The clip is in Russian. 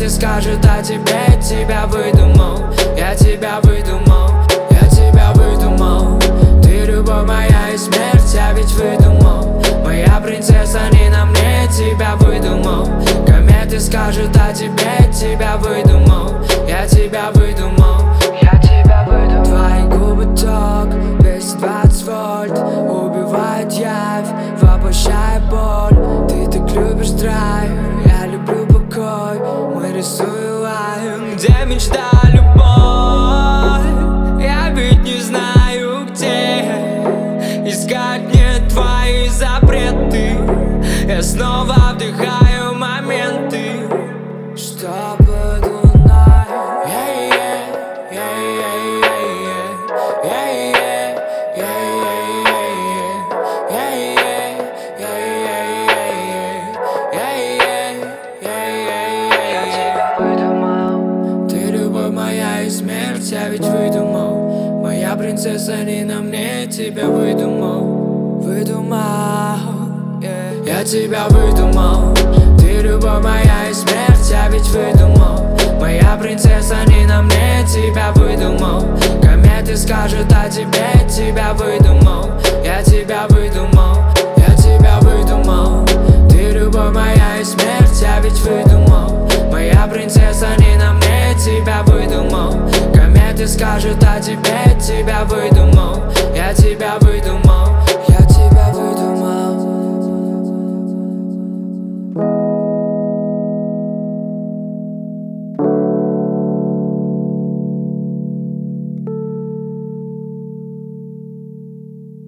Кометы скажут о тебе, тебя выдумал. Я тебя выдумал, я тебя выдумал. Ты любовь моя и смерть, я ведь выдумал. Моя принцесса не на мне, тебя выдумал. Кометы скажут о тебе, тебя выдумал. Я тебя выдумал, я тебя выдумал. Твои губы ток, 220 вольт, убивает явь, воплощая боль. Ты так любишь драйв, я люблю покой. Мы рисуем, где мечта, любовь. Я ведь не знаю, где искать мне твои запреты. Я снова вдыхаю моменты, чтобы луна. Ты любовь моя и смерть, я ведь выдумал. Моя принцесса не на мне, тебя выдумал. Выдумал, я тебя выдумал. Ты любовь моя и смерть, я ведь выдумал. Моя принцесса не на мне, тебя выдумал. Кометы скажут о тебе, тебя выдумал.